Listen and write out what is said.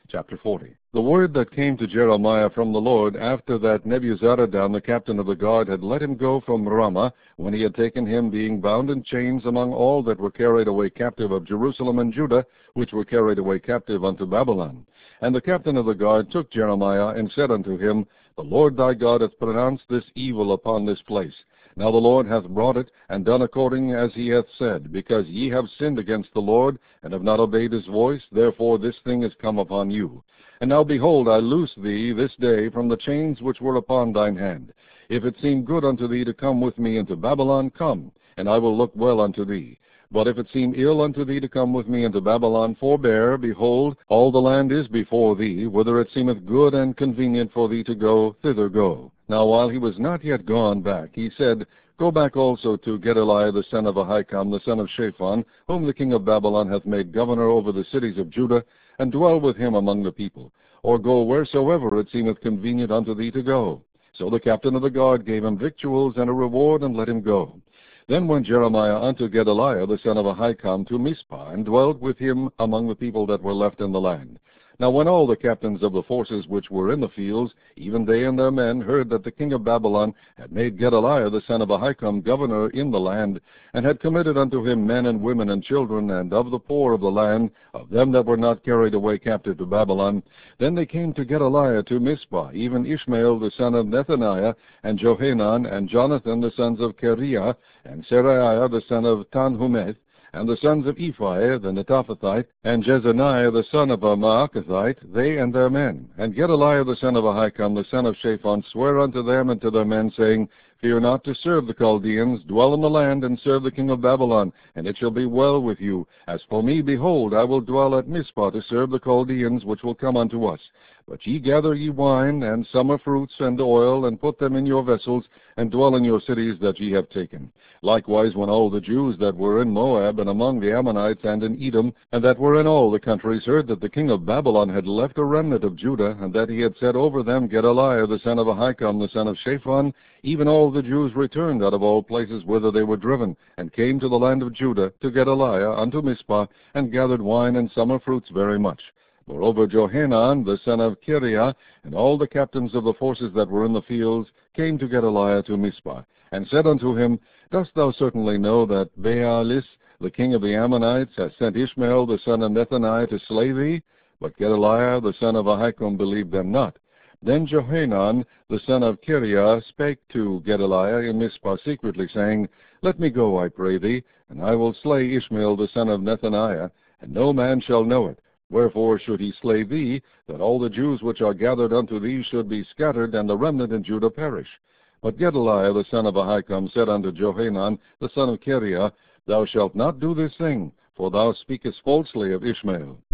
Chapter 40. The word that came to Jeremiah from the Lord after that Nebuzaradan, the captain of the guard, had let him go from Ramah, when he had taken him, being bound in chains, among all that were carried away captive of Jerusalem and Judah, which were carried away captive unto Babylon. And the captain of the guard took Jeremiah, and said unto him, The Lord thy God hath pronounced this evil upon this place. Now the Lord hath brought it, and done according as he hath said, because ye have sinned against the Lord, and have not obeyed his voice, therefore this thing is come upon you. And now behold, I loose thee this day from the chains which were upon thine hand. If it seem good unto thee to come with me into Babylon, come, and I will look well unto thee. But if it seem ill unto thee to come with me into Babylon, forbear, behold, all the land is before thee, whither it seemeth good and convenient for thee to go, thither go. Now while he was not yet gone back, he said, Go back also to Gedaliah the son of Ahikam, the son of Shaphan, whom the king of Babylon hath made governor over the cities of Judah, and dwell with him among the people, or go wheresoever it seemeth convenient unto thee to go. So the captain of the guard gave him victuals and a reward, and let him go. Then went Jeremiah unto Gedaliah the son of Ahikam to Mizpah, and dwelt with him among the people that were left in the land. Now when all the captains of the forces which were in the fields, even they and their men, heard that the king of Babylon had made Gedaliah the son of Ahikam governor in the land, and had committed unto him men and women and children, and of the poor of the land, of them that were not carried away captive to Babylon, then they came to Gedaliah to Mizpah, even Ishmael the son of Nethaniah, and Johanan, and Jonathan the sons of Kareah, and Seraiah the son of Tanhumeth, and the sons of Ephai the Netophathite, and Jezaniah the son of a Maacathite, they and their men. And Gedaliah the son of Ahikam, the son of Shaphan, sware unto them and to their men, saying, Fear not to serve the Chaldeans, dwell in the land, and serve the king of Babylon, and it shall be well with you. As for me, behold, I will dwell at Mizpah to serve the Chaldeans, which will come unto us. But ye gather ye wine, and summer fruits, and oil, and put them in your vessels, and dwell in your cities that ye have taken. Likewise, when all the Jews that were in Moab, and among the Ammonites, and in Edom, and that were in all the countries, heard that the king of Babylon had left a remnant of Judah, and that he had set over them Gedaliah the son of Ahikam, the son of Shaphan, even all the Jews returned out of all places whither they were driven, and came to the land of Judah, to Gedaliah, unto Mizpah, and gathered wine and summer fruits very much. Moreover, Johanan, the son of Kareah, and all the captains of the forces that were in the fields, came to Gedaliah to Mizpah, and said unto him, Dost thou certainly know that Baalis, the king of the Ammonites, hath sent Ishmael, the son of Nethaniah, to slay thee? But Gedaliah, the son of Ahikam, believed them not. Then Johanan, the son of Kareah, spake to Gedaliah in Mizpah secretly, saying, Let me go, I pray thee, and I will slay Ishmael, the son of Nethaniah, and no man shall know it. Wherefore should he slay thee, that all the Jews which are gathered unto thee should be scattered, and the remnant in Judah perish? But Gedaliah the son of Ahikam said unto Johanan the son of Kareah, Thou shalt not do this thing, for thou speakest falsely of Ishmael.